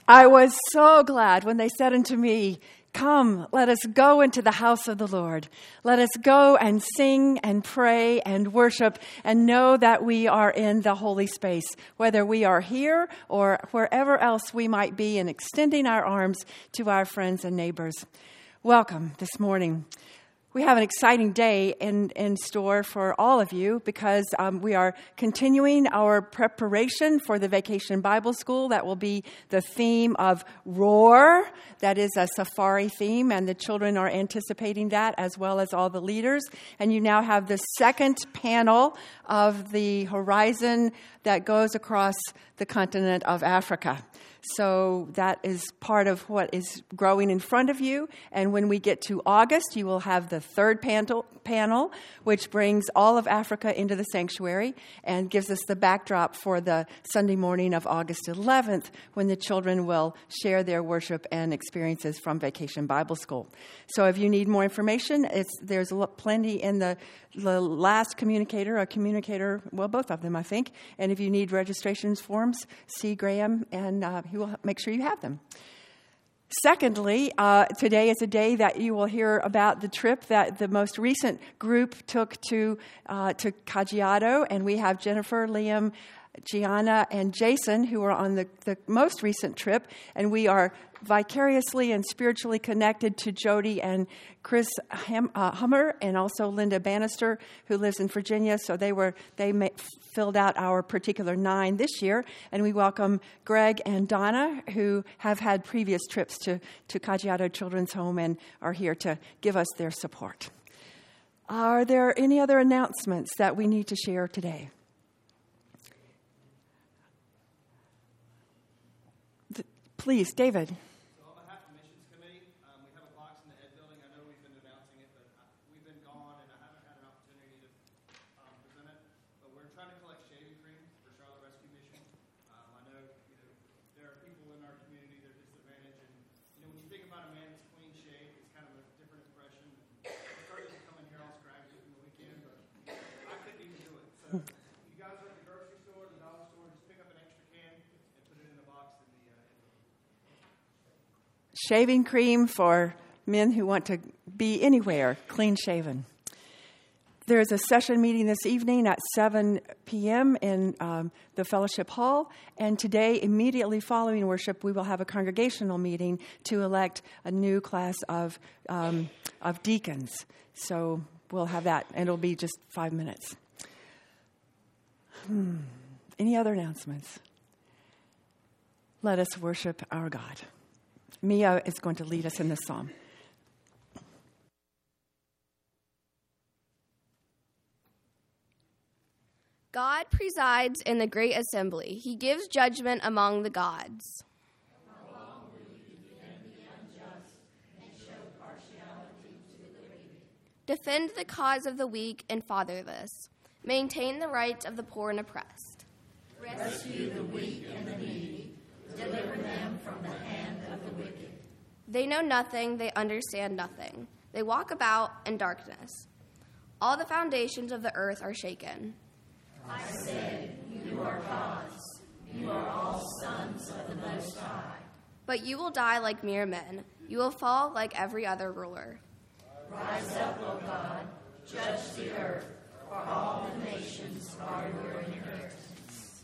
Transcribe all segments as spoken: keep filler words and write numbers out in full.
I was so glad when they said unto me, "Come, let us go into the house of the Lord. Let us go and sing and pray and worship and know that we are in the holy space, whether we are here or wherever else we might be, and extending our arms to our friends and neighbors." Welcome this morning. We have an exciting day in, in store for all of you because um, we are continuing our preparation for the Vacation Bible School. That will be the theme of Roar. That is a safari theme, and the children are anticipating that, as well as all the leaders. And you now have the second panel of the horizon that goes across the continent of Africa. So that is part of what is growing in front of you. And when we get to August, you will have the third panel, panel, which brings all of Africa into the sanctuary and gives us the backdrop for the Sunday morning of August eleventh, when the children will share their worship and experiences from Vacation Bible School. So if you need more information, it's, there's plenty in the, the last communicator, a communicator, well, both of them, I think. And if you need registrations forms, see Graham, and uh, he will make sure you have them. Secondly, uh, today is a day that you will hear about the trip that the most recent group took to uh, to Kajiado, and we have Jennifer, Liam, Gianna, and Jason, who are on the, the most recent trip, and we are vicariously and spiritually connected to Jody and Chris Ham, uh, Hummer, and also Linda Bannister, who lives in Virginia. So they were they ma- filled out our particular nine this year, and we welcome Greg and Donna, who have had previous trips to to Kajiado Children's Home and are here to give us their support. Are there any other announcements that we need to share today? Please, David. So on behalf of the Missions Committee, um, we have a box in the Ed building. I know we've been announcing it, but I, we've been gone and I haven't had an opportunity to um, present it. But we're trying to collect shaving cream for Charlotte Rescue Mission. Um, I know, you know, there are people in our community that are disadvantaged, and you know, when you think about a man that's clean shaved, it's kind of a different impression. I started to come in here all scraggly from the weekend, but I couldn't even do it. So if you guys are at the grocery store, the dollar store, just pick up an extra can and put it in the box in the uh, Shaving cream for men who want to be anywhere clean shaven. There is a session meeting this evening at seven p.m. in um, the fellowship hall. And today, immediately following worship, we will have a congregational meeting to elect a new class of um, of deacons. So we'll have that, and it'll be just five minutes. Hmm. Any other announcements? Let us worship our God. Mia is going to lead us in this psalm. God presides in the great assembly. He gives judgment among the gods. How long will you defend the unjust and show partiality to the wicked? Defend the cause of the weak and fatherless. Maintain the rights of the poor and oppressed. Rescue the weak and the needy. Deliver them from the hand of the wicked. They know nothing, they understand nothing. They walk about in darkness. All the foundations of the earth are shaken. I said, you are gods. You are all sons of the Most High. But you will die like mere men. You will fall like every other ruler. Rise up, O God. Judge the earth, for all the nations are your inheritance.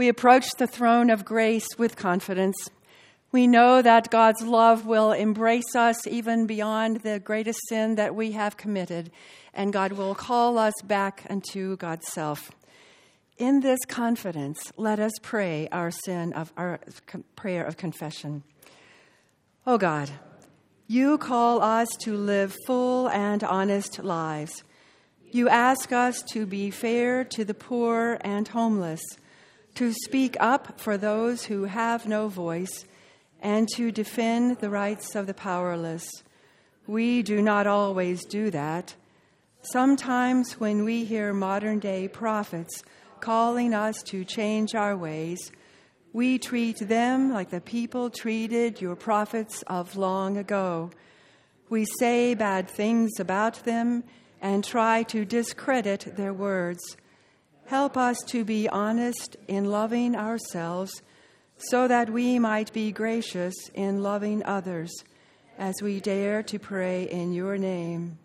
we approach the throne of grace with confidence. We know that God's love will embrace us even beyond the greatest sin that we have committed, and God will call us back unto God's self. In this confidence, let us pray our sin of our prayer of confession. O God, you call us to live full and honest lives. You ask us to be fair to the poor and homeless, to speak up for those who have no voice, and to defend the rights of the powerless. We do not always do that. Sometimes when we hear modern-day prophets calling us to change our ways, we treat them like the people treated your prophets of long ago. We say bad things about them and try to discredit their words. Help us to be honest in loving ourselves so that we might be gracious in loving others as we dare to pray in your name.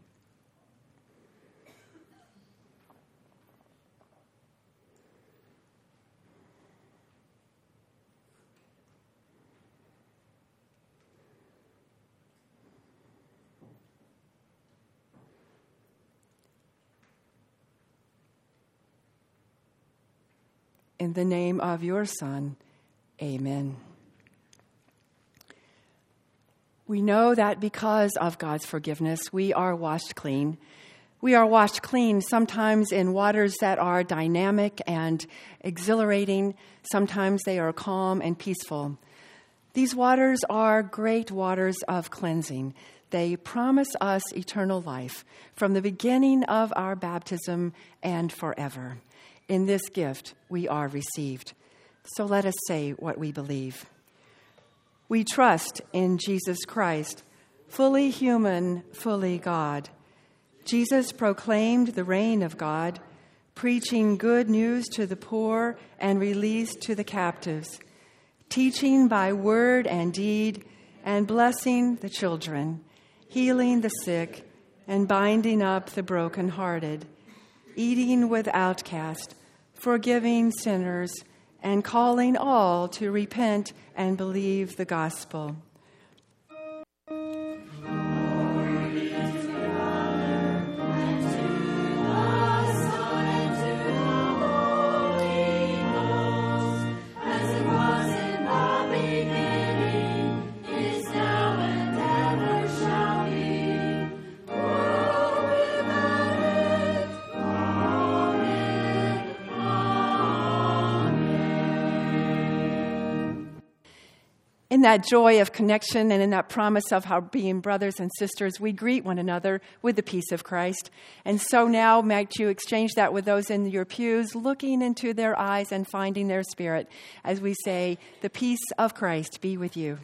In the name of your Son, amen. We know that because of God's forgiveness, we are washed clean. We are washed clean sometimes in waters that are dynamic and exhilarating. Sometimes they are calm and peaceful. These waters are great waters of cleansing. They promise us eternal life from the beginning of our baptism and forever. In this gift, we are received. So let us say what we believe. We trust in Jesus Christ, fully human, fully God. Jesus proclaimed the reign of God, preaching good news to the poor and release to the captives, teaching by word and deed, and blessing the children, healing the sick, and binding up the brokenhearted, eating with outcasts, forgiving sinners, and calling all to repent and believe the gospel. In that joy of connection and in that promise of our being brothers and sisters, we greet one another with the peace of Christ. And so now might you exchange that with those in your pews, looking into their eyes and finding their spirit as we say, the peace of Christ be with you.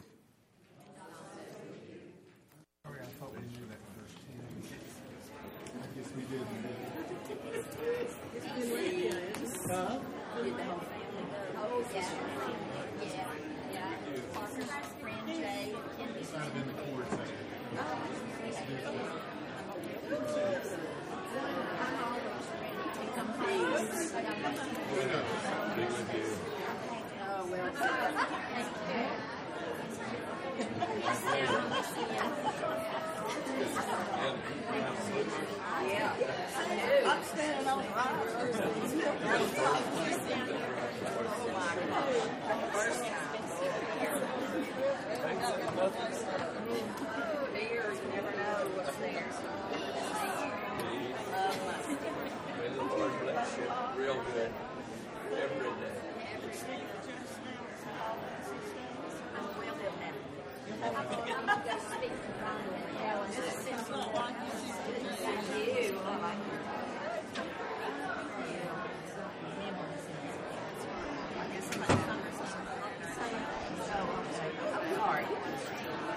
Real good. Every day. Sorry.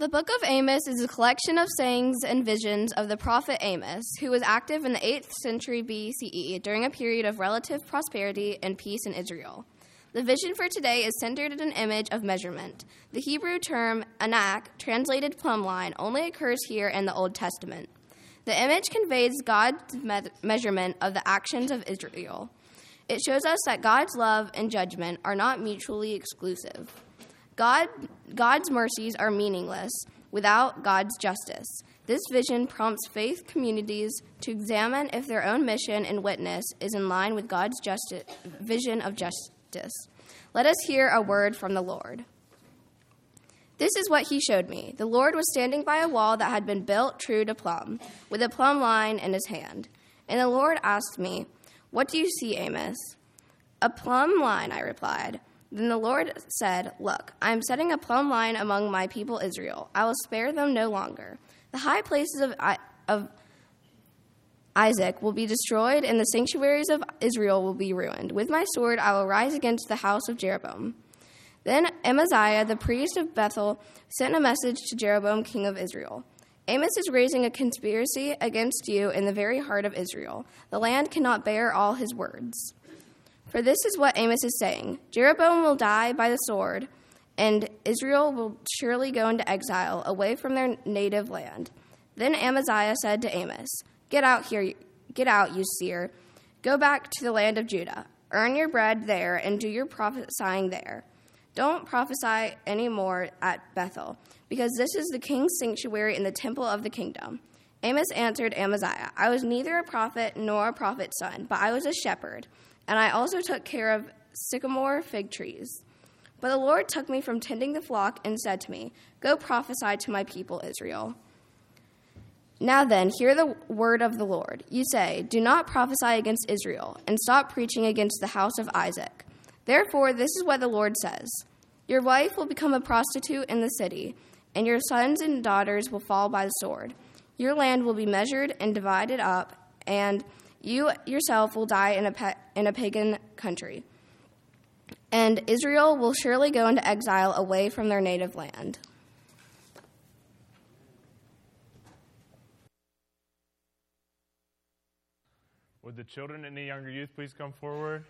The book of Amos is a collection of sayings and visions of the prophet Amos, who was active in the eighth century B C E during a period of relative prosperity and peace in Israel. The vision for today is centered in an image of measurement. The Hebrew term anak, translated plumb line, only occurs here in the Old Testament. The image conveys God's me- measurement of the actions of Israel. It shows us that God's love and judgment are not mutually exclusive. God, God's mercies are meaningless without God's justice. This vision prompts faith communities to examine if their own mission and witness is in line with God's justice, vision of justice. Let us hear a word from the Lord. This is what he showed me. The Lord was standing by a wall that had been built true to plumb, with a plumb line in his hand. And the Lord asked me, "What do you see, Amos?" "A plumb line," I replied. Then the Lord said, "Look, I am setting a plumb line among my people Israel. I will spare them no longer. The high places of, of Isaac will be destroyed, and the sanctuaries of Israel will be ruined. With my sword I will rise against the house of Jeroboam." Then Amaziah, the priest of Bethel, sent a message to Jeroboam, king of Israel. "Amos is raising a conspiracy against you in the very heart of Israel. The land cannot bear all his words. For this is what Amos is saying: Jeroboam will die by the sword, and Israel will surely go into exile away from their native land." Then Amaziah said to Amos, Get out here, get out, you seer. Go back to the land of Judah. Earn your bread there and do your prophesying there. Don't prophesy any more at Bethel, because this is the king's sanctuary and the temple of the kingdom. Amos answered Amaziah, "I was neither a prophet nor a prophet's son, but I was a shepherd, and I also took care of sycamore fig trees. But the Lord took me from tending the flock and said to me, Go prophesy to my people Israel. Now then, hear the word of the Lord. You say, Do not prophesy against Israel, and stop preaching against the house of Isaac. Therefore, this is what the Lord says. Your wife will become a prostitute in the city, and your sons and daughters will fall by the sword. Your land will be measured and divided up, and you yourself will die in a, pa- in a pagan country. And Israel will surely go into exile away from their native land." Would the children and the younger youth please come forward?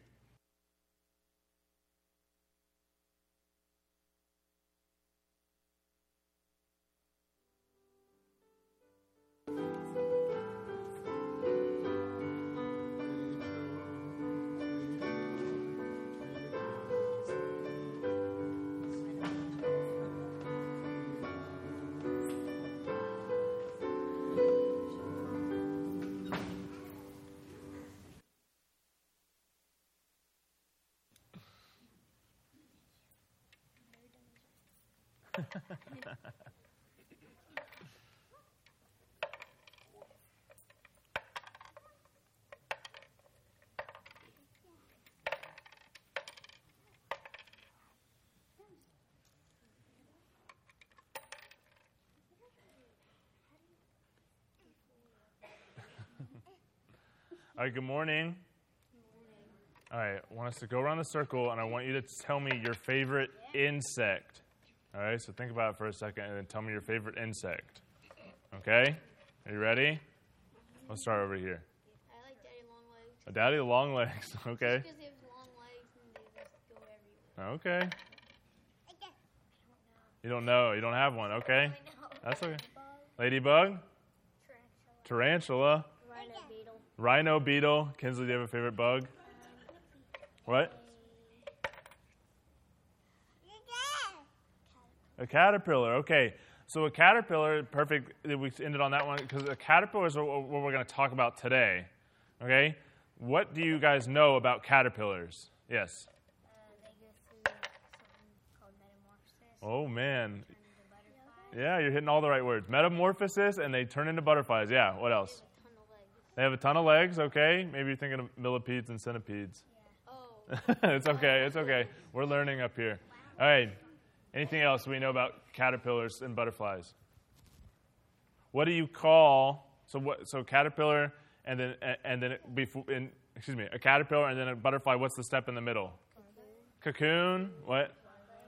All right, good morning. All right, I want us to go around the circle, and I want you to tell me your favorite insect. All right, so think about it for a second, and then tell me your favorite insect. Okay? Are you ready? Let's start over here. I like daddy long legs. A daddy long legs. Okay. Because he has long legs and they just go everywhere. Okay. I guess. You don't know. You don't have one. Okay. I know. That's okay. Ladybug? Tarantula. Tarantula. Rhino beetle. Rhino beetle. Kinsley, do you have a favorite bug? What? A caterpillar. Okay. So a caterpillar, perfect. We ended on that one because a caterpillar is what we're going to talk about today. Okay? What do you guys know about caterpillars? Yes. Uh, they go through something called metamorphosis. Oh, man. Turn into butterflies. Yeah, you're hitting all the right words. Metamorphosis, and they turn into butterflies. Yeah, what else? They have a ton of They legs. have a ton of legs, okay. Maybe you're thinking of millipedes and centipedes. Yeah. Oh. It's okay, it's okay. We're learning up here. All right. Anything else we know about caterpillars and butterflies? What do you call, so what? So caterpillar, and then, and then, it before, in, excuse me, a caterpillar and then a butterfly, what's the step in the middle? Cocoon. Cocoon, what?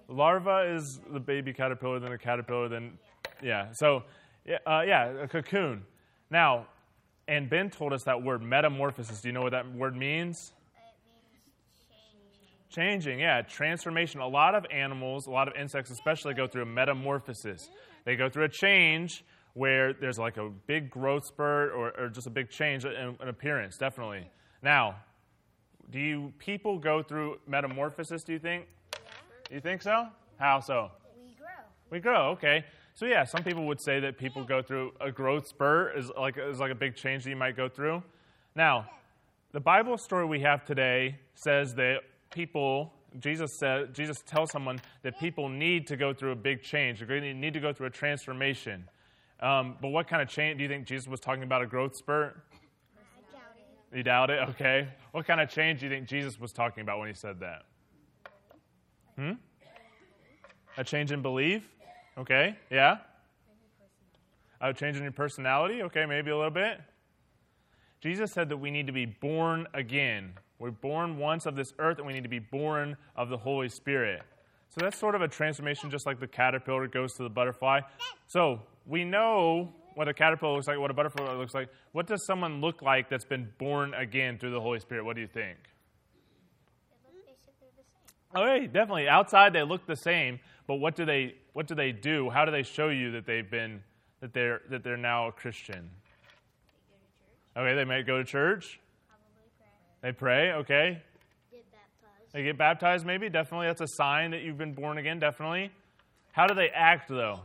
Larva is the baby caterpillar, then a caterpillar, then, yeah. So, yeah, uh, yeah, a cocoon. Now, and Ben told us that word, metamorphosis. Do you know what that word means? It means changing. Changing, yeah, transformation. A lot of animals, a lot of insects especially, go through a metamorphosis. They go through a change where there's like a big growth spurt or, or just a big change in, in appearance, definitely. Now, do you people go through metamorphosis, do you think? Yeah. You think so? How so? We grow. We grow, okay. So yeah, some people would say that people go through a growth spurt is like is like a big change that you might go through. Now, the Bible story we have today says that people, Jesus said, Jesus tells someone that people need to go through a big change. They need to go through a transformation. Um, but what kind of change do you think Jesus was talking about? A growth spurt? I doubt it. You doubt it? Okay. What kind of change do you think Jesus was talking about when he said that? Hmm? A change in belief? Okay, yeah. A change in your personality? Okay, maybe a little bit. Jesus said that we need to be born again. We're born once of this earth, and we need to be born of the Holy Spirit. So that's sort of a transformation, just like the caterpillar goes to the butterfly. So we know what a caterpillar looks like, what a butterfly looks like. What does someone look like that's been born again through the Holy Spirit? What do you think? They look basically the same. Oh, hey, definitely. Outside, they look the same, but what do they what do they do? How do they show you that they've been that they're that they're now a Christian? They go to church. Okay, they might go to church. Probably pray. They pray. Okay, Get baptized. they get baptized. Maybe definitely that's a sign that you've been born again. Definitely. How do they act though?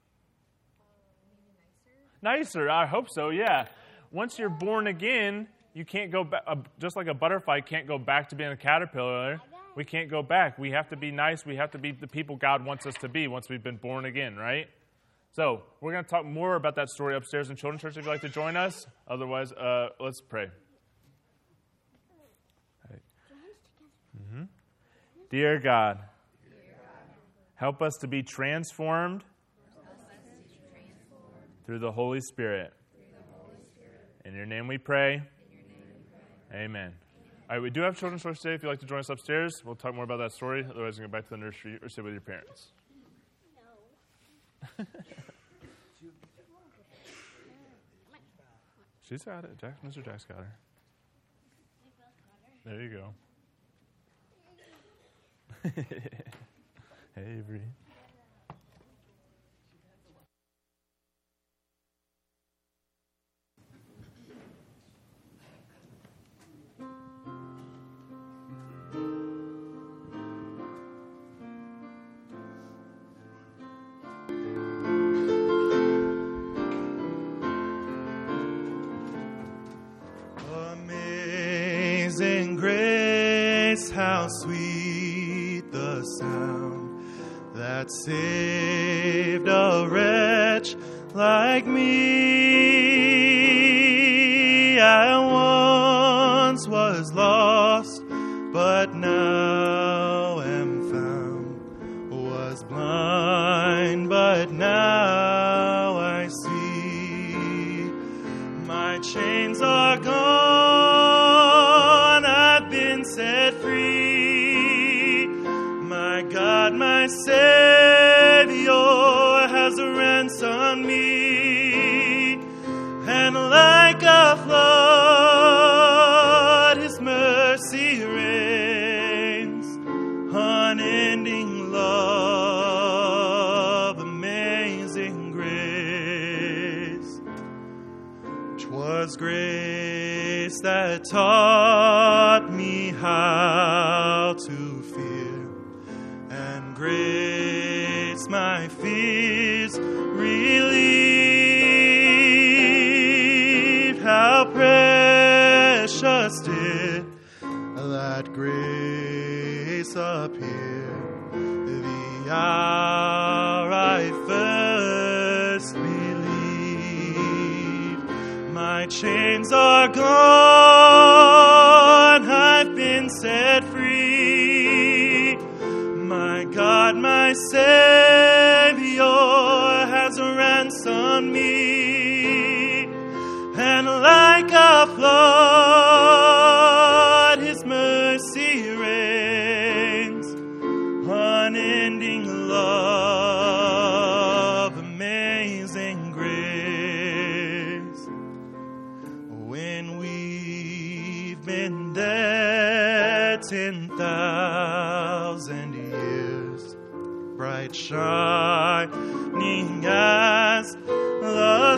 Nicer. I hope so. Yeah. Once you're born again, you can't go back. Uh, just like a butterfly can't go back to being a caterpillar. We can't go back. We have to be nice. We have to be the people God wants us to be once we've been born again, right? So we're going to talk more about that story upstairs in Children's Church if you'd like to join us. Otherwise, uh, let's pray. Mm-hmm. Dear God, help us to be transformed through the Holy Spirit. In your name we pray. Amen. All right, we do have children's church today. If you'd like to join us upstairs, we'll talk more about that story. Otherwise, you can go back to the nursery or sit with your parents. No. She's got it. Jack, Mister Jack's got her. There you go. Hey, Avery. Amazing grace, how sweet the sound that saved a wretch like me. I once was lost, but now am found. Was blind, but now I see. My chains are gone, I've been set free. My God, my Savior has ransomed me. And like a flood, His mercy reigns. Unending love, amazing grace. 'Twas grace that taught me how to fear, and grace my fears relieved. How precious did that grace appear the hour I first believed. My chains are gone, I've been set free. My God, my Savior has ransomed me. And like a flood, His mercy reigns. Unending when we've been there ten thousand years, bright shining as the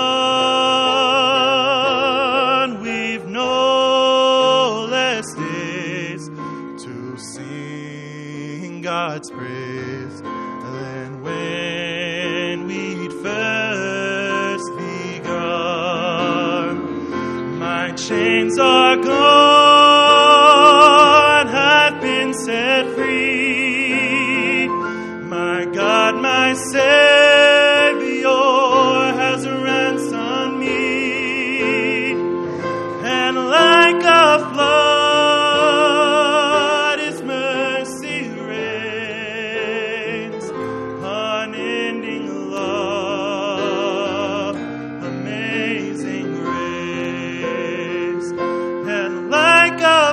sun. We've no less days to sing God's praise than when we'd first begun. My chains are gone, have been set free. My God, my Savior has ransomed me, and like a flood His mercy reigns, unending love, amazing grace, and like a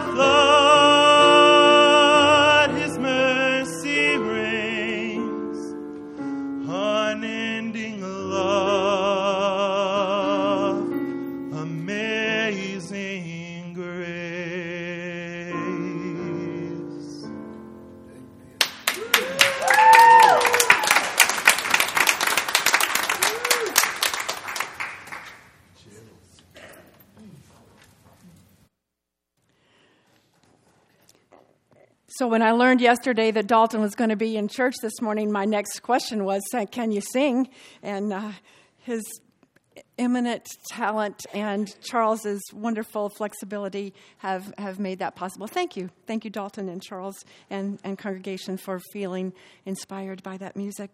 flood His mercy reigns, unending love, amazing grace. So when I learned yesterday that Dalton was going to be in church this morning, my next question was, uh, can you sing? And uh, his eminent talent and Charles's wonderful flexibility have, have made that possible. Thank you. Thank you, Dalton and Charles and, and congregation, for feeling inspired by that music.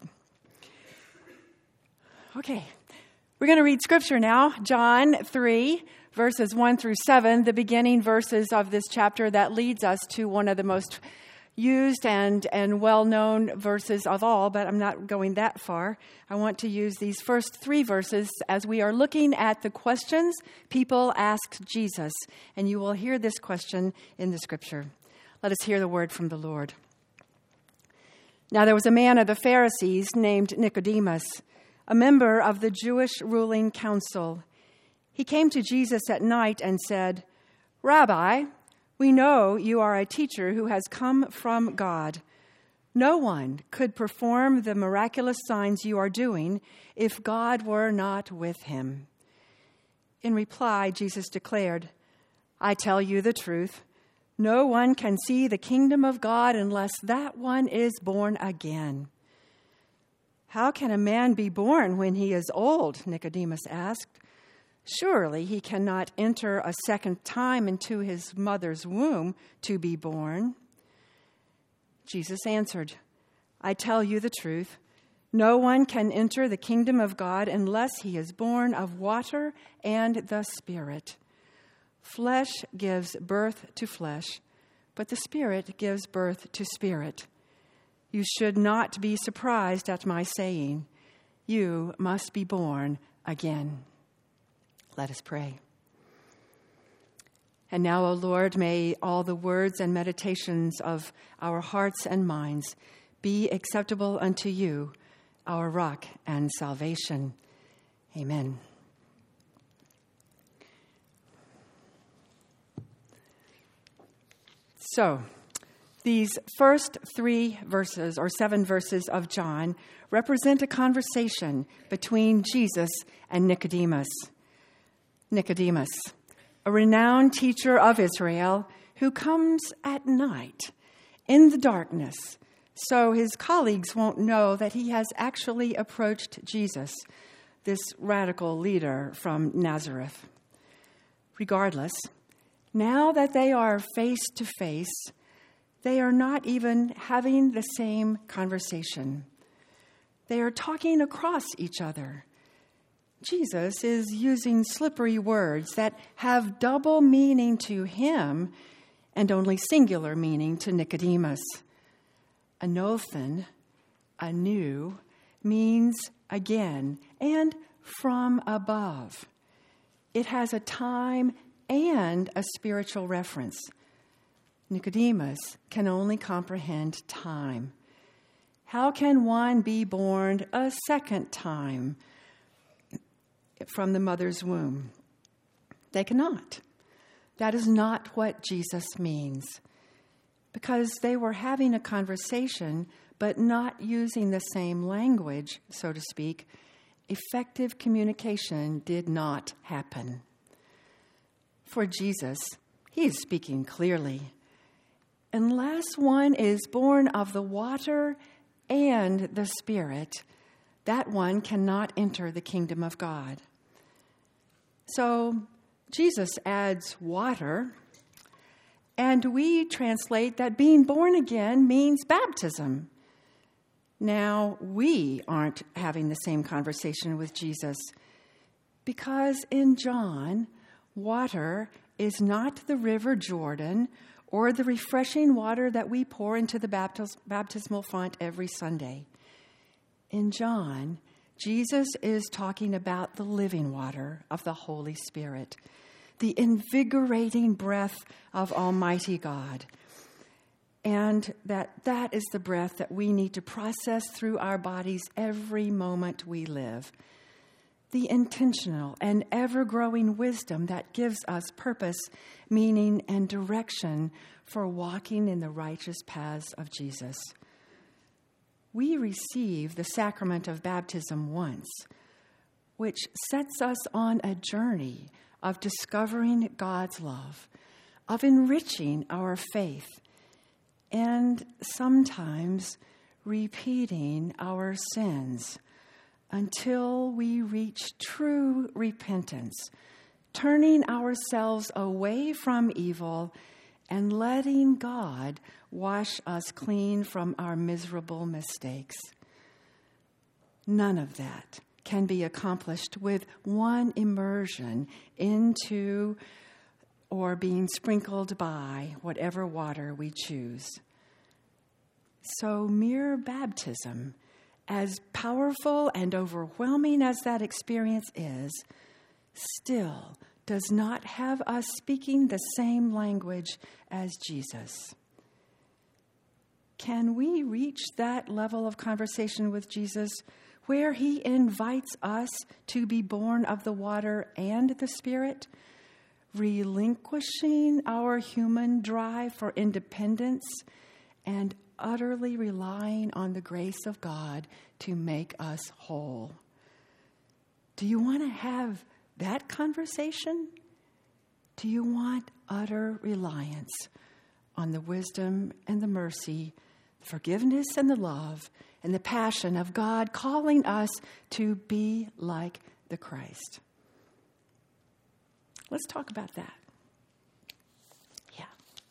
Okay, we're going to read scripture now. John three, verses one through seven, the beginning verses of this chapter that leads us to one of the most used and, and well-known verses of all, but I'm not going that far. I want to use these first three verses as we are looking at the questions people asked Jesus, and you will hear this question in the scripture. Let us hear the word from the Lord. Now there was a man of the Pharisees named Nicodemus, a member of the Jewish ruling council. He came to Jesus at night and said, "Rabbi, we know you are a teacher who has come from God. No one could perform the miraculous signs you are doing if God were not with him." In reply, Jesus declared, "I tell you the truth. No one can see the kingdom of God unless that one is born again." "How can a man be born when he is old?" Nicodemus asked. "Surely he cannot enter a second time into his mother's womb to be born." Jesus answered, "I tell you the truth. No one can enter the kingdom of God unless he is born of water and the Spirit. Flesh gives birth to flesh, but the Spirit gives birth to spirit. You should not be surprised at my saying, 'You must be born again.'" Let us pray. And now, O Lord, may all the words and meditations of our hearts and minds be acceptable unto you, our rock and salvation. Amen. So, these first three verses, or seven verses of John, represent a conversation between Jesus and Nicodemus. Nicodemus, a renowned teacher of Israel who comes at night in the darkness, so his colleagues won't know that he has actually approached Jesus, this radical leader from Nazareth. Regardless, now that they are face to face, they are not even having the same conversation. They are talking across each other. Jesus is using slippery words that have double meaning to him and only singular meaning to Nicodemus. Anothen, anew, means again and from above. It has a time and a spiritual reference. Nicodemus can only comprehend time. How can one be born a second time from the mother's womb? They cannot. That is not what Jesus means, because they were having a conversation but not using the same language, so to speak. Effective communication did not happen. For Jesus, he is speaking clearly. Unless one is born of the water and the Spirit, that one cannot enter the kingdom of God. So Jesus adds water, and we translate that being born again means baptism. Now, we aren't having the same conversation with Jesus, because in John, water is not the river Jordan or the refreshing water that we pour into the baptis- baptismal font every Sunday. In John, Jesus is talking about the living water of the Holy Spirit, the invigorating breath of Almighty God. And that that is the breath that we need to process through our bodies every moment we live. The intentional and ever-growing wisdom that gives us purpose, meaning, and direction for walking in the righteous paths of Jesus. We receive the sacrament of baptism once, which sets us on a journey of discovering God's love, of enriching our faith, and sometimes repeating our sins until we reach true repentance, turning ourselves away from evil and letting God wash us clean from our miserable mistakes. None of that can be accomplished with one immersion into or being sprinkled by whatever water we choose. So mere baptism, as powerful and overwhelming as that experience is, still does not have us speaking the same language as Jesus. Can we reach that level of conversation with Jesus where he invites us to be born of the water and the Spirit, relinquishing our human drive for independence and utterly relying on the grace of God to make us whole? Do you want to have that conversation? Do you want utter reliance on the wisdom and the mercy, the forgiveness and the love, and the passion of God calling us to be like the Christ? Let's talk about that. Yeah.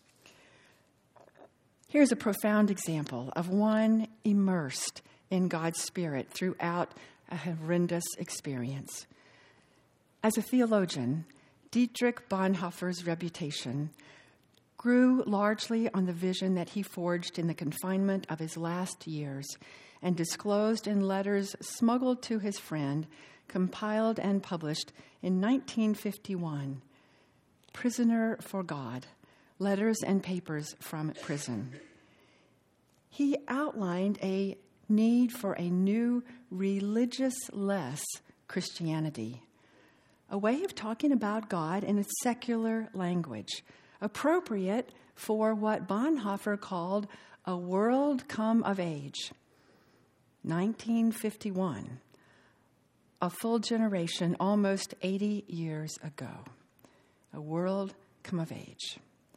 Here's a profound example of one immersed in God's Spirit throughout a horrendous experience. As a theologian, Dietrich Bonhoeffer's reputation grew largely on the vision that he forged in the confinement of his last years and disclosed in letters smuggled to his friend, compiled and published in nineteen fifty-one, Prisoner for God, Letters and Papers from Prison. He outlined a need for a new religious-less Christianity, a way of talking about God in a secular language, appropriate for what Bonhoeffer called a world come of age. nineteen fifty-one, a full generation, almost eighty years ago. A world come of age.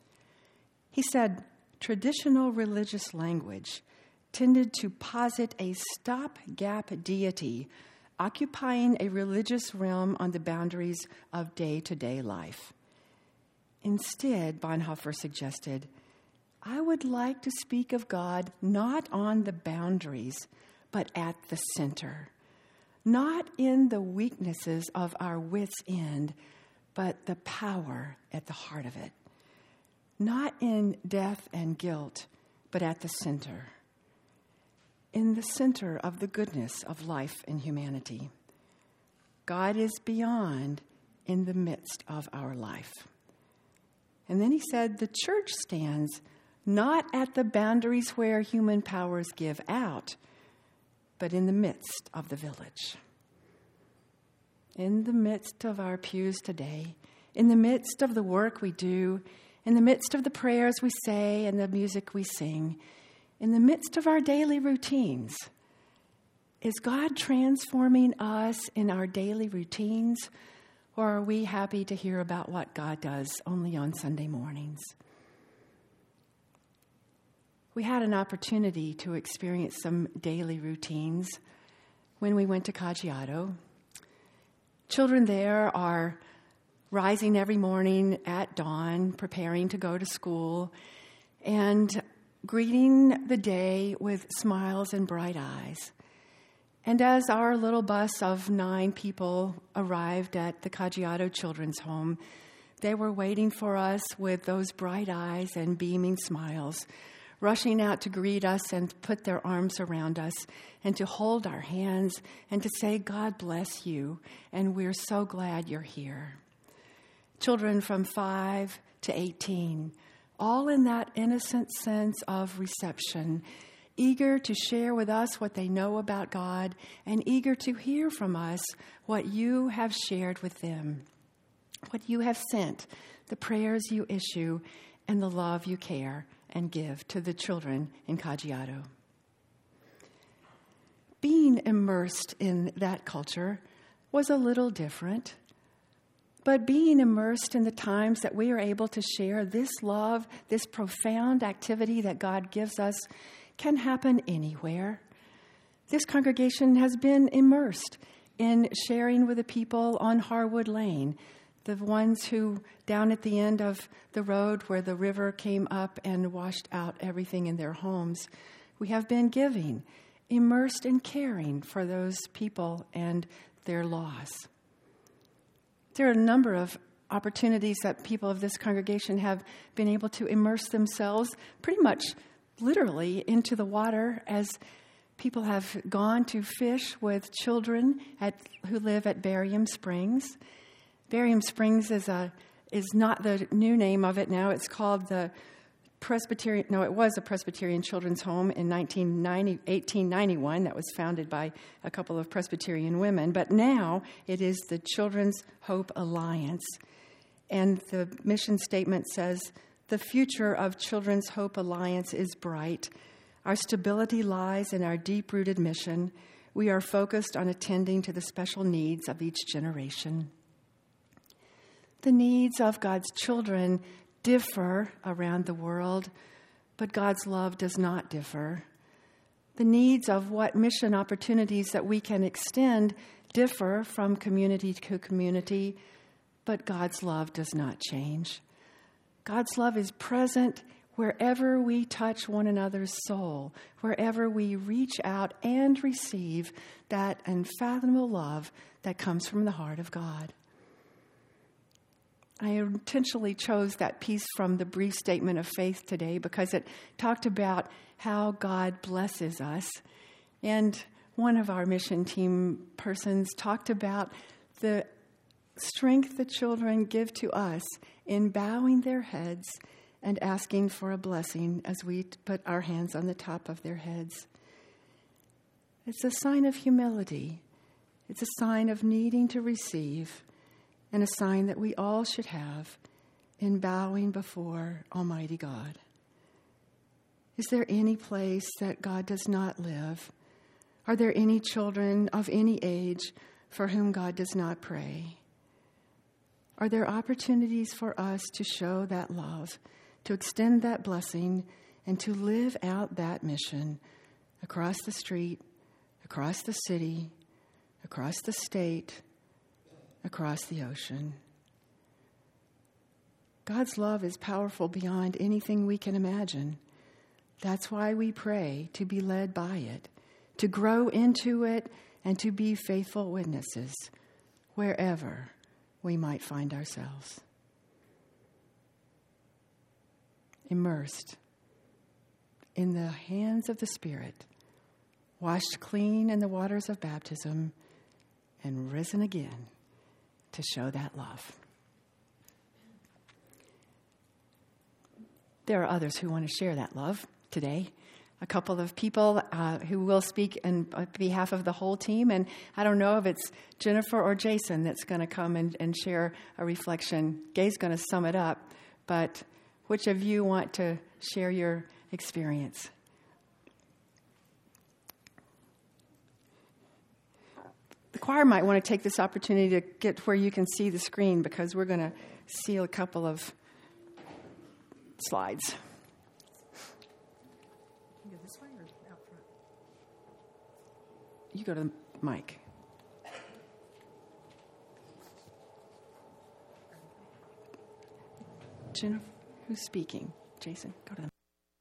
He said traditional religious language tended to posit a stopgap deity occupying a religious realm on the boundaries of day-to-day life. Instead, Bonhoeffer suggested, I would like to speak of God not on the boundaries, but at the center. Not in the weaknesses of our wits' end, but the power at the heart of it. Not in death and guilt, but at the center. In the center of the goodness of life and humanity. God is beyond, in the midst of our life. And then he said, the church stands not at the boundaries where human powers give out, but in the midst of the village. In the midst of our pews today, in the midst of the work we do, in the midst of the prayers we say and the music we sing, in the midst of our daily routines? Is God transforming us in our daily routines, or are we happy to hear about what God does only on Sunday mornings? We had an opportunity to experience some daily routines when we went to Caggiato. Children there are rising every morning at dawn, preparing to go to school, and greeting the day with smiles and bright eyes. And as our little bus of nine people arrived at the Caggiato Children's Home, they were waiting for us with those bright eyes and beaming smiles, rushing out to greet us and put their arms around us and to hold our hands and to say, God bless you, and we're so glad you're here. Children from five to eighteen, all in that innocent sense of reception, eager to share with us what they know about God and eager to hear from us what you have shared with them, what you have sent, the prayers you issue, and the love you care and give to the children in Caggiato. Being immersed in that culture was a little different, but being immersed in the times that we are able to share this love, this profound activity that God gives us, can happen anywhere. This congregation has been immersed in sharing with the people on Harwood Lane, the ones who, down at the end of the road where the river came up and washed out everything in their homes. We have been giving, immersed in caring for those people and their loss. There are a number of opportunities that people of this congregation have been able to immerse themselves pretty much literally into the water as people have gone to fish with children at, who live at Barium Springs. Barium Springs is a is not the new name of it now. It's called the Presbyterian, no, it was a Presbyterian Children's Home in eighteen ninety-one that was founded by a couple of Presbyterian women. But now it is the Children's Hope Alliance. And the mission statement says, the future of Children's Hope Alliance is bright. Our stability lies in our deep-rooted mission. We are focused on attending to the special needs of each generation. The needs of God's children differ around the world, but God's love does not differ. The needs of what mission opportunities that we can extend differ from community to community, but God's love does not change. God's love is present wherever we touch one another's soul, wherever we reach out and receive that unfathomable love that comes from the heart of God. I intentionally chose that piece from the brief statement of faith today because it talked about how God blesses us. And one of our mission team persons talked about the strength the children give to us in bowing their heads and asking for a blessing as we put our hands on the top of their heads. It's a sign of humility. It's a sign of needing to receive, and a sign that we all should have in bowing before Almighty God. Is there any place that God does not live? Are there any children of any age for whom God does not pray? Are there opportunities for us to show that love, to extend that blessing, and to live out that mission across the street, across the city, across the state, across the ocean? God's love is powerful beyond anything we can imagine. That's why we pray to be led by it, to grow into it, and to be faithful witnesses wherever we might find ourselves. Immersed in the hands of the Spirit, washed clean in the waters of baptism, and risen again to show that love. There are others who want to share that love today. a couple of people uh, who will speak on behalf of the whole team. And I don't know if it's Jennifer or Jason that's going to come and, and share a reflection. Gay's going to sum it up, but which of you want to share your experience? The choir might want to take this opportunity to get where you can see the screen, because we're going to see a couple of slides. You go this way or out front? You go to the mic. Jennifer, who's speaking? Jason, go to the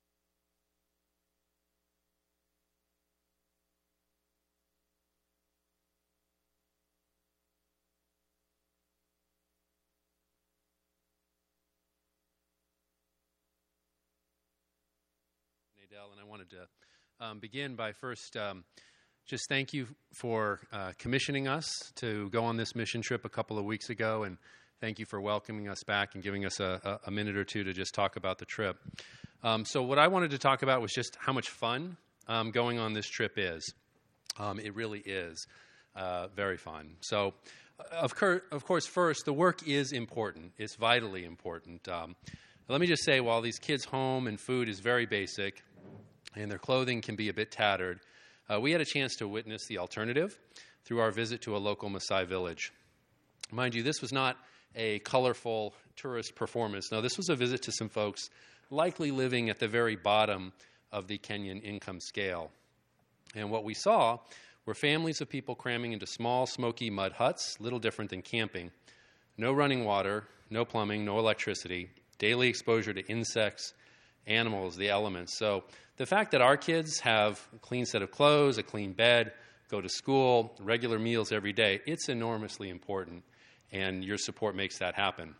And I wanted to um, begin by first um, just thank you for uh, commissioning us to go on this mission trip a couple of weeks ago, and thank you for welcoming us back and giving us a, a minute or two to just talk about the trip. Um, so what I wanted to talk about was just how much fun um, going on this trip is. Um, it really is uh, very fun. So of, cur- of course, first, the work is important. It's vitally important. Um, let me just say, while these kids' home and food is very basic, and their clothing can be a bit tattered, uh, we had a chance to witness the alternative through our visit to a local Maasai village. Mind you, this was not a colorful tourist performance. No, this was a visit to some folks likely living at the very bottom of the Kenyan income scale. And what we saw were families of people cramming into small, smoky mud huts, little different than camping. No running water, no plumbing, no electricity, daily exposure to insects, animals, the elements. So the fact that our kids have a clean set of clothes, a clean bed, go to school, regular meals every day, it's enormously important, and your support makes that happen.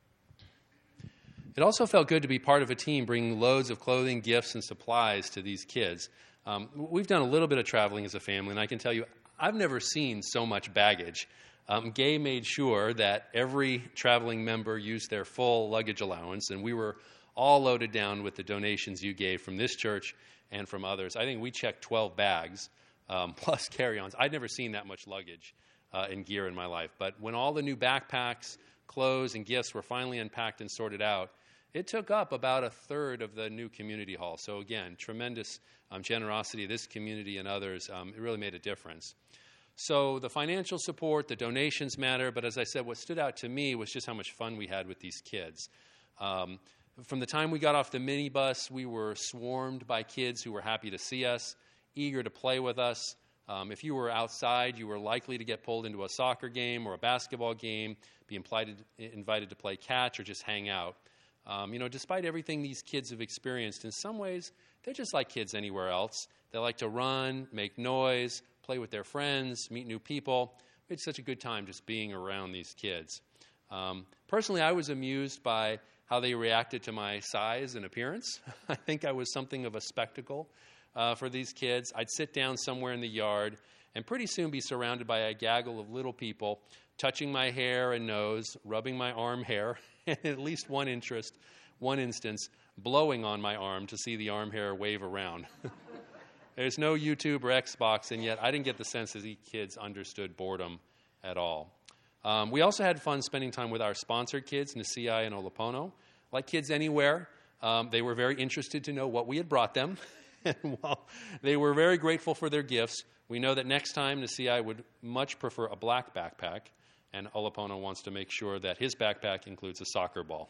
It also felt good to be part of a team bringing loads of clothing, gifts, and supplies to these kids. Um, we've done a little bit of traveling as a family, and I can tell you, I've never seen so much baggage. Um, Gay made sure that every traveling member used their full luggage allowance, and we were all loaded down with the donations you gave from this church and from others. I think we checked twelve bags, um, plus carry-ons. I'd never seen that much luggage uh, and gear in my life. But when all the new backpacks, clothes, and gifts were finally unpacked and sorted out, it took up about a third of the new community hall. So again, tremendous um, generosity of this community and others. Um, it really made a difference. So the financial support, the donations matter, but as I said, what stood out to me was just how much fun we had with these kids. Um, From the time we got off the minibus, we were swarmed by kids who were happy to see us, eager to play with us. Um, if you were outside, you were likely to get pulled into a soccer game or a basketball game, be implied, invited to play catch or just hang out. Um, you know, despite everything these kids have experienced, in some ways, they're just like kids anywhere else. They like to run, make noise, play with their friends, meet new people. We had such a good time just being around these kids. Um, personally, I was amused by how they reacted to my size and appearance. I think I was something of a spectacle uh, for these kids. I'd sit down somewhere in the yard and pretty soon be surrounded by a gaggle of little people touching my hair and nose, rubbing my arm hair, and at least one interest, one instance, blowing on my arm to see the arm hair wave around. There's no YouTube or Xbox, and yet I didn't get the sense that these kids understood boredom at all. Um, we also had fun spending time with our sponsored kids, Nisei and Olapono. Like kids anywhere, um, they were very interested to know what we had brought them. And while they were very grateful for their gifts, we know that next time Nisei would much prefer a black backpack, and Olapono wants to make sure that his backpack includes a soccer ball.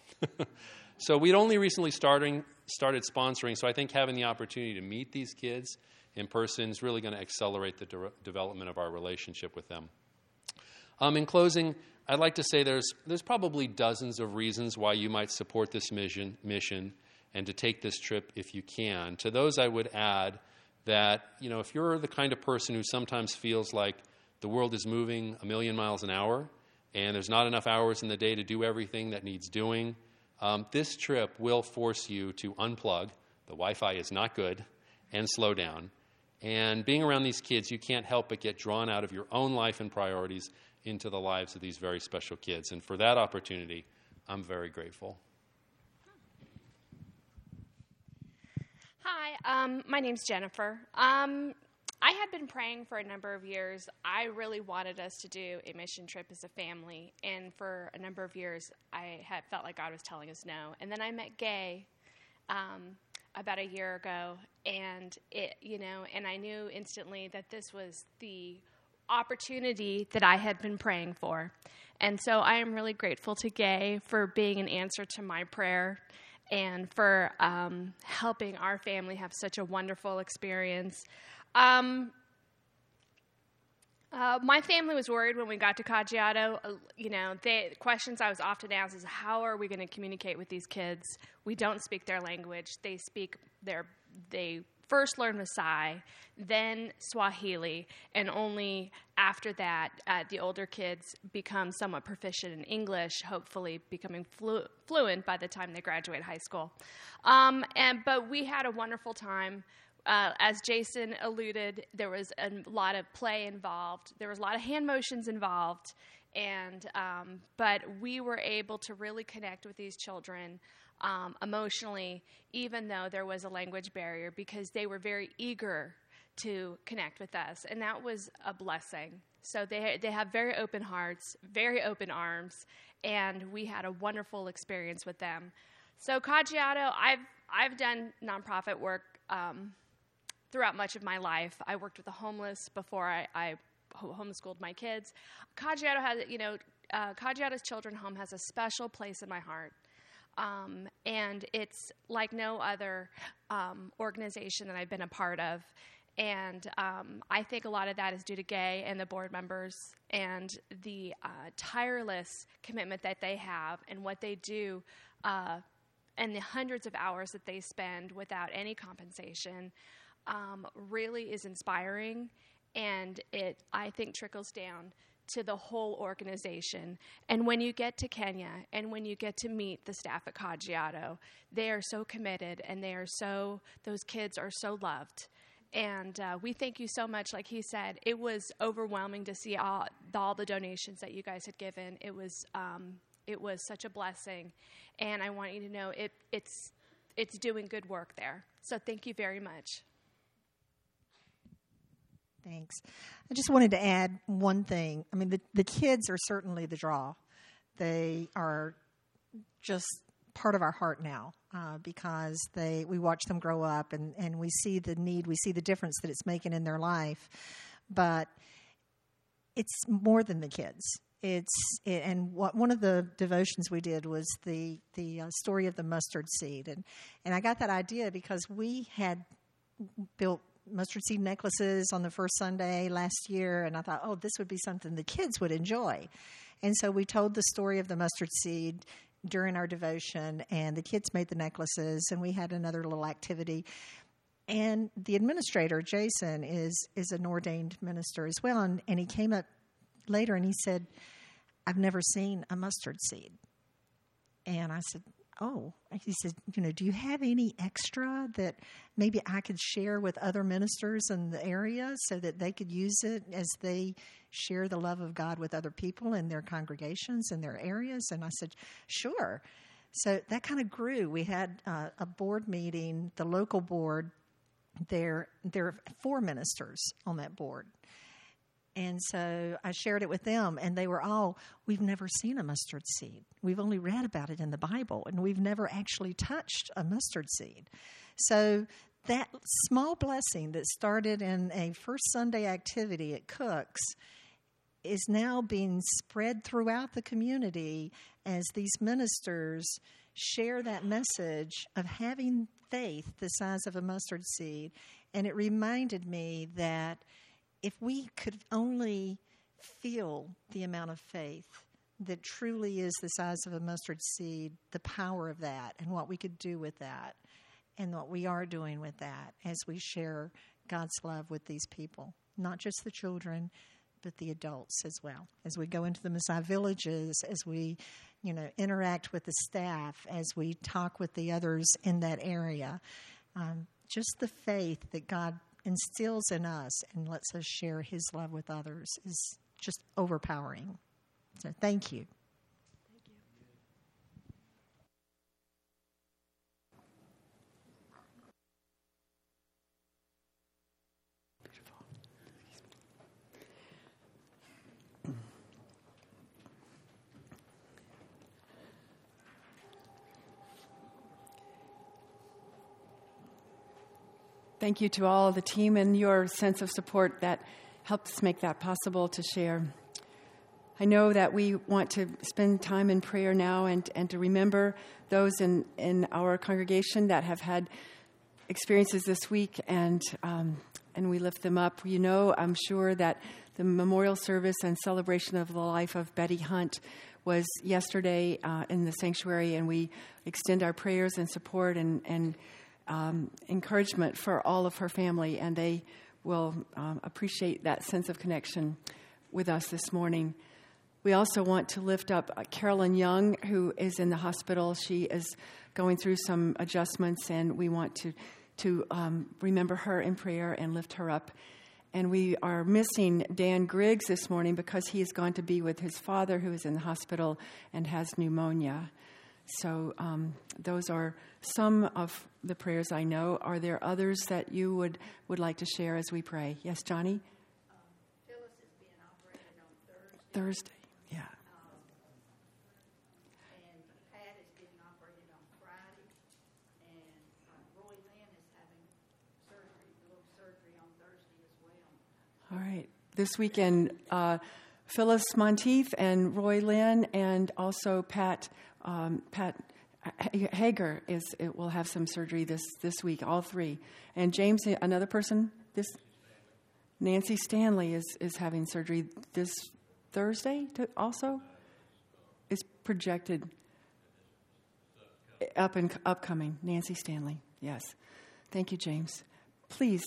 So we'd only recently starting, started sponsoring, so I think having the opportunity to meet these kids in person is really going to accelerate the de- development of our relationship with them. Um, in closing, I'd like to say there's there's probably dozens of reasons why you might support this mission, mission and to take this trip if you can. To those, I would add that, you know, if you're the kind of person who sometimes feels like the world is moving a million miles an hour and there's not enough hours in the day to do everything that needs doing, um, this trip will force you to unplug. The Wi-Fi is not good, and slow down. And being around these kids, you can't help but get drawn out of your own life and priorities into the lives of these very special kids. And for that opportunity, I'm very grateful. Hi, um, my name's Jennifer. Um, I had been praying for a number of years. I really wanted us to do a mission trip as a family, and for a number of years, I had felt like God was telling us no. And then I met Gay um, about a year ago, and it, you know, and I knew instantly that this was the opportunity that I had been praying for. And so I am really grateful to Gay for being an answer to my prayer and for um, helping our family have such a wonderful experience. Um, uh, my family was worried when we got to Caggiato. Uh, you know, the questions I was often asked is, how are we going to communicate with these kids? We don't speak their language. They speak their, they first learn Maasai, then Swahili, and only after that, uh, the older kids become somewhat proficient in English, hopefully becoming flu- fluent by the time they graduate high school. Um, and but we had a wonderful time. Uh, as Jason alluded, there was a lot of play involved. There was a lot of hand motions involved, and um, but we were able to really connect with these children um, emotionally, even though there was a language barrier, because they were very eager to connect with us, and that was a blessing. So they they have very open hearts, very open arms, and we had a wonderful experience with them. So Caggiato, I've I've done nonprofit work um, throughout much of my life. I worked with the homeless before I, I homeschooled my kids. Caggiato has, you know, uh, Caggiato's Children's Home has a special place in my heart. Um, and it's like no other um, organization that I've been a part of. And um, I think a lot of that is due to Gay and the board members and the uh, tireless commitment that they have and what they do uh, and the hundreds of hours that they spend without any compensation um, really is inspiring. And it, I think, trickles down to the whole organization. And when you get to Kenya and when you get to meet the staff at Caggiato, they are so committed and they are so, those kids are so loved. And uh, we thank you so much. Like he said, it was overwhelming to see all, all the donations that you guys had given. It was um, it was such a blessing. And I want you to know it, it's it's doing good work there. So thank you very much. Thanks. I just wanted to add one thing. I mean, the, the kids are certainly the draw. They are just part of our heart now uh, because they we watch them grow up and, and we see the need, we see the difference that it's making in their life. But it's more than the kids. It's it, and what one of the devotions we did was the the uh, story of the mustard seed, and and I got that idea because we had built mustard seed necklaces on the first Sunday last year, and I thought, oh, this would be something the kids would enjoy. And so we told the story of the mustard seed during our devotion, and the kids made the necklaces, and we had another little activity. And the administrator, Jason, is is an ordained minister as well, and, and he came up later and he said, I've never seen a mustard seed. And I said, oh, he said, you know, do you have any extra that maybe I could share with other ministers in the area so that they could use it as they share the love of God with other people in their congregations and their areas? And I said, sure. So that kind of grew. We had uh, a board meeting, the local board. There, there are four ministers on that board. And so I shared it with them, and they were all, we've never seen a mustard seed. We've only read about it in the Bible, and we've never actually touched a mustard seed. So that small blessing that started in a first Sunday activity at Cook's is now being spread throughout the community as these ministers share that message of having faith the size of a mustard seed. And it reminded me that if we could only feel the amount of faith that truly is the size of a mustard seed, the power of that and what we could do with that and what we are doing with that as we share God's love with these people, not just the children, but the adults as well. As we go into the Maasai villages, as we, you know, interact with the staff, as we talk with the others in that area, um, just the faith that God instills in us and lets us share his love with others is just overpowering. So thank you. Thank you. thank you to all the team and your sense of support that helps make that possible to share. I know that we want to spend time in prayer now and, and to remember those in, in our congregation that have had experiences this week, and um, and we lift them up. You know, I'm sure that the memorial service and celebration of the life of Betty Hunt was yesterday uh, in the sanctuary, and we extend our prayers and support and, and um, encouragement for all of her family, and they will um, appreciate that sense of connection with us this morning. We also want to lift up Carolyn Young, who is in the hospital. She is going through some adjustments, and we want to to um, remember her in prayer and lift her up. And we are missing Dan Griggs this morning because he has gone to be with his father, who is in the hospital and has pneumonia. So um, those are some of the prayers I know. Are there others that you would, would like to share as we pray? Yes, Johnny? Um, Phyllis is being operated on Thursday. Thursday, yeah. Um, and Pat is getting operated on Friday. And uh, Roy Lynn is having surgery, a little surgery on Thursday as well. All right. This weekend, uh, Phyllis Monteith and Roy Lynn, and also Pat um, Pat Hager is it will have some surgery this, this week. All three, and James, another person. This Nancy Stanley is, is having surgery this Thursday. To also, is projected up and upcoming. Nancy Stanley. Yes. Thank you, James. Please.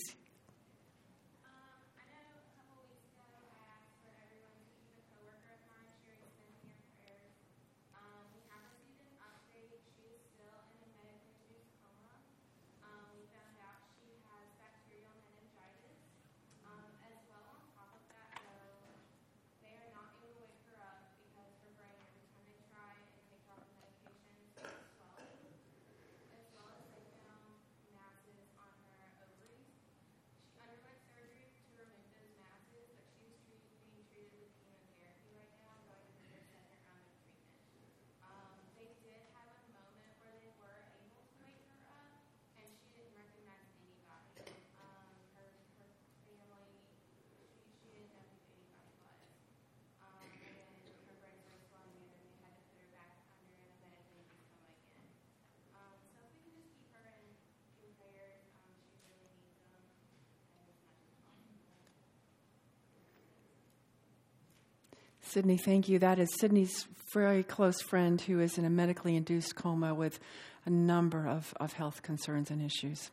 Sydney, thank you. That is Sydney's very close friend who is in a medically induced coma with a number of, of health concerns and issues.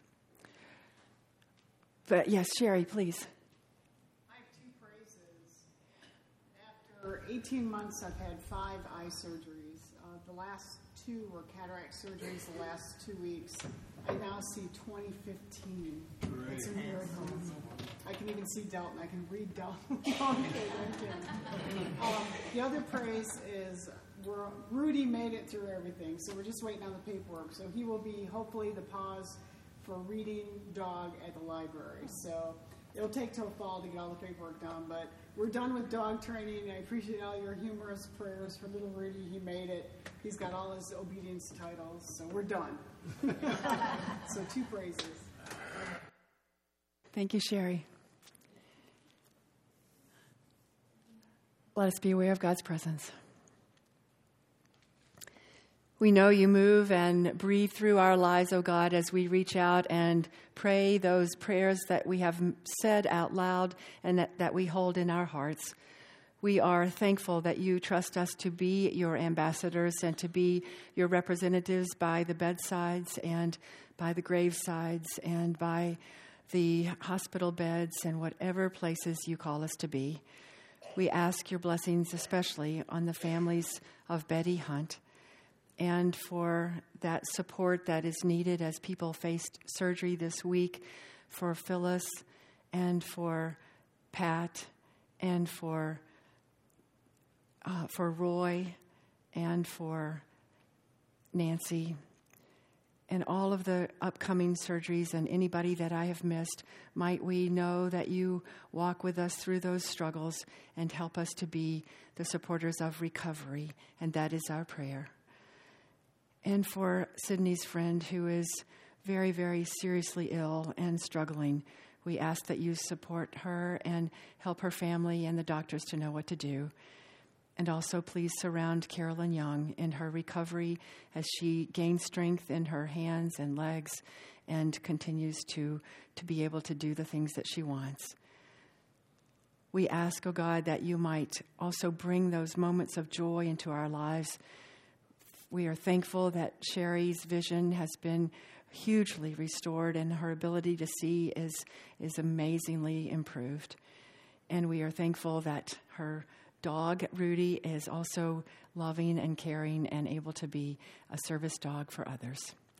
But yes, Sherry, please. I have two praises. After eighteen months, I've had five eye surgeries. Uh, the last two were cataract surgeries the last two weeks. I now see twenty fifteen. Great. It's a miracle. I can even see Dalton. I can read Dalton. Okay, um, the other praise is we're, Rudy made it through everything, so we're just waiting on the paperwork. So he will be hopefully the pause for reading dog at the library. So it'll take till fall to get all the paperwork done, but we're done with dog training. I appreciate all your humorous prayers for little Rudy. He made it. He's got all his obedience titles, so we're done. So two praises. Thank you, Sherry. Let us be aware of God's presence. We know you move and breathe through our lives, O God, as we reach out and pray those prayers that we have said out loud and that, that we hold in our hearts. We are thankful that you trust us to be your ambassadors and to be your representatives by the bedsides and by the gravesides and by the hospital beds and whatever places you call us to be. We ask your blessings especially on the families of Betty Hunt and for that support that is needed as people faced surgery this week, for Phyllis and for Pat and for uh, for Roy and for Nancy and all of the upcoming surgeries and anybody that I have missed. Might we know that you walk with us through those struggles and help us to be the supporters of recovery, and that is our prayer. And for Sydney's friend who is very, very seriously ill and struggling. We ask that you support her and help her family and the doctors to know what to do. And also please surround Carolyn Young in her recovery as she gains strength in her hands and legs and continues to, to be able to do the things that she wants. We ask, oh God, that you might also bring those moments of joy into our lives. We are thankful that Sherry's vision has been hugely restored and her ability to see is, is amazingly improved. And we are thankful that her dog, Rudy, is also loving and caring and able to be a service dog for others.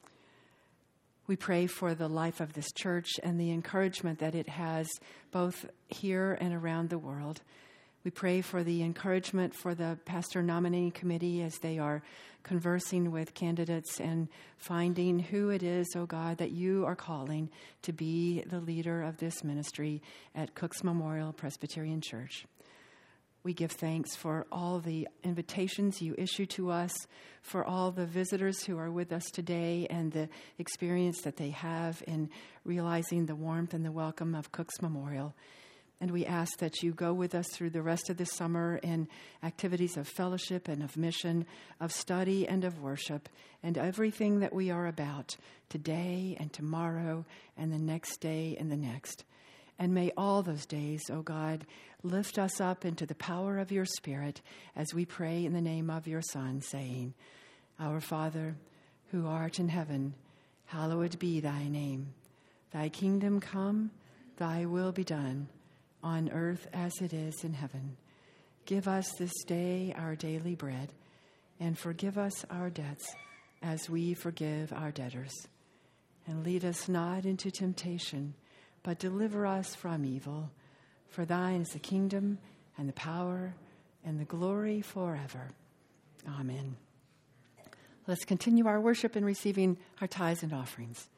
We pray for the life of this church and the encouragement that it has both here and around the world. We pray for the encouragement for the pastor nominating committee as they are conversing with candidates and finding who it is, oh God, that you are calling to be the leader of this ministry at Cook's Memorial Presbyterian Church. We give thanks for all the invitations you issue to us, for all the visitors who are with us today and the experience that they have in realizing the warmth and the welcome of Cook's Memorial. And we ask that you go with us through the rest of this summer in activities of fellowship and of mission, of study and of worship, and everything that we are about today and tomorrow and the next day and the next. And may all those days, O God, lift us up into the power of your Spirit as we pray in the name of your Son, saying, Our Father, who art in heaven, hallowed be thy name. Thy kingdom come, thy will be done, on earth as it is in heaven. Give us this day our daily bread, and forgive us our debts as we forgive our debtors. And lead us not into temptation, but deliver us from evil. For thine is the kingdom and the power and the glory forever. Amen. Let's continue our worship in receiving our tithes and offerings.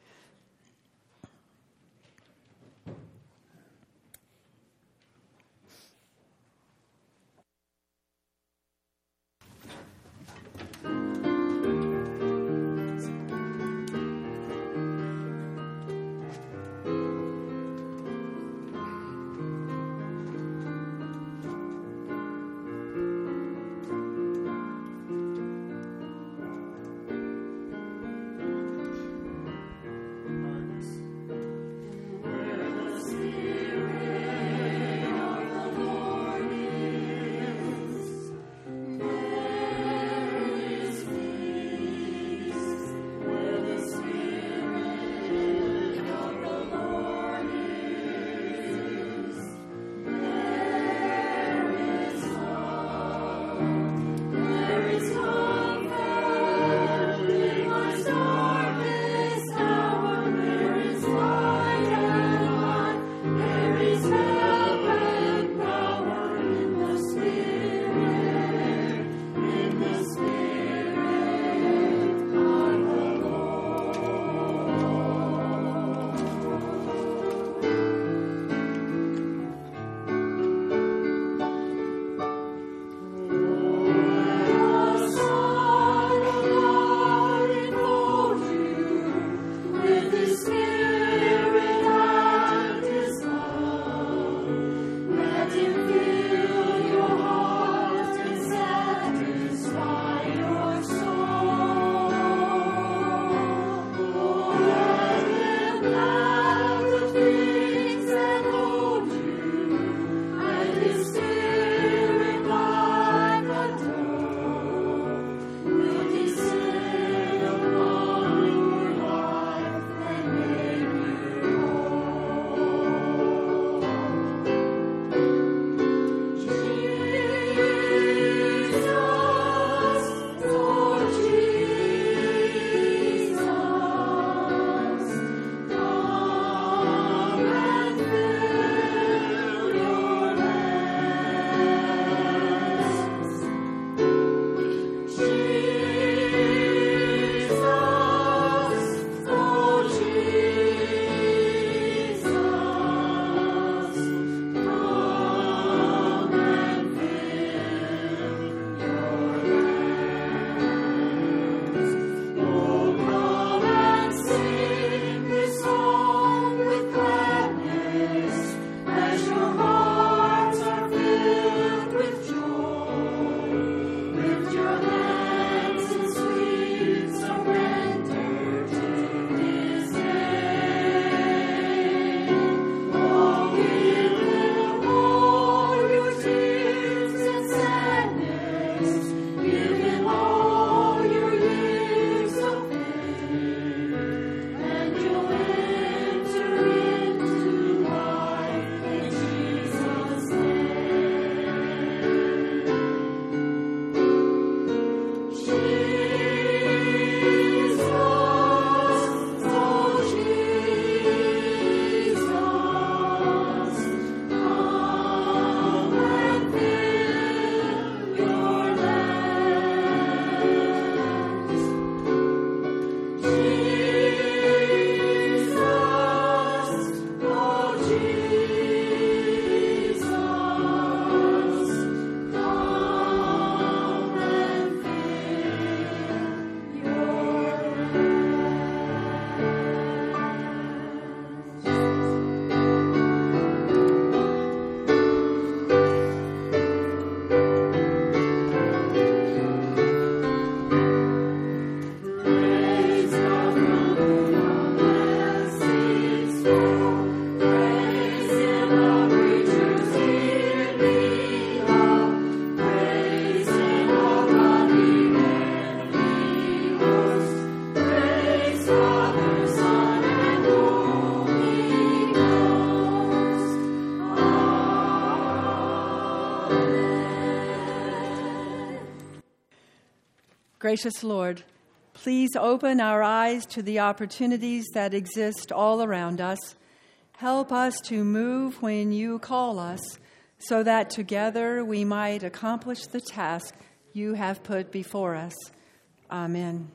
Gracious Lord, please open our eyes to the opportunities that exist all around us. Help us to move when you call us, so that together we might accomplish the task you have put before us. Amen.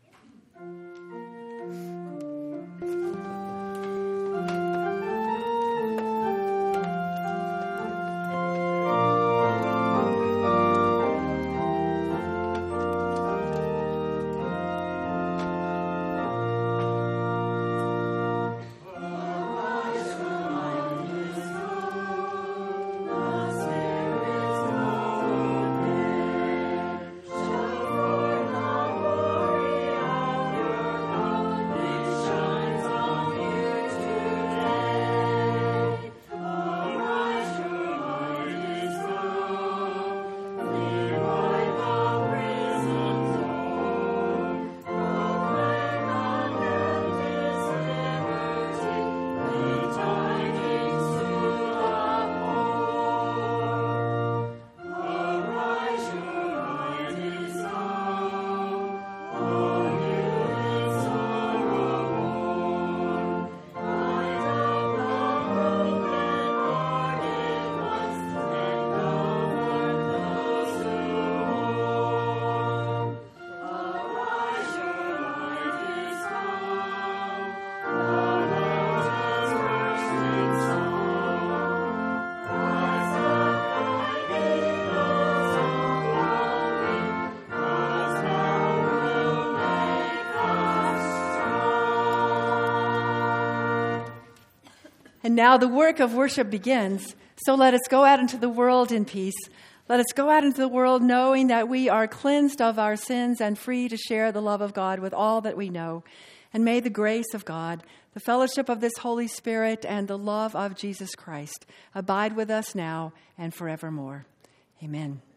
And now the work of worship begins. So let us go out into the world in peace. Let us go out into the world knowing that we are cleansed of our sins and free to share the love of God with all that we know. And may the grace of God, the fellowship of this Holy Spirit, and the love of Jesus Christ abide with us now and forevermore. Amen.